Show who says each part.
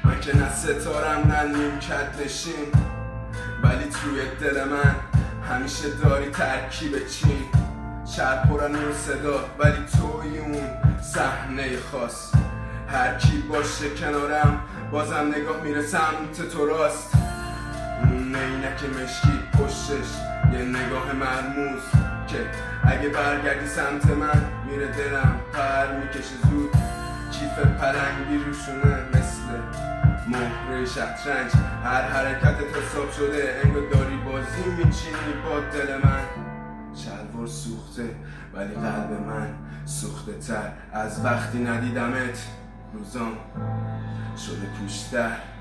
Speaker 1: من که نه ستارم نه نیمکت نشین، ولی توی دل من همیشه داری ترکیب چین. شهر پر نور صدا ولی توی اون صحنه خاص. هر کی باشه کنارم بازم نگاه میره سمت تو راست. اون عینک مشکی پشتش یه نگاه مرموز که اگه برگردی سمت من میره دلم پر میکشه زود. کیف پلنگی روشونه مثل مهره شطرنج، هر حرکتت حساب شده انگار داری بازی میچینی با دل من. شلوار سوخته ولی قلب من سوخته تر از وقتی ندیدمت. روزام شده پوشتر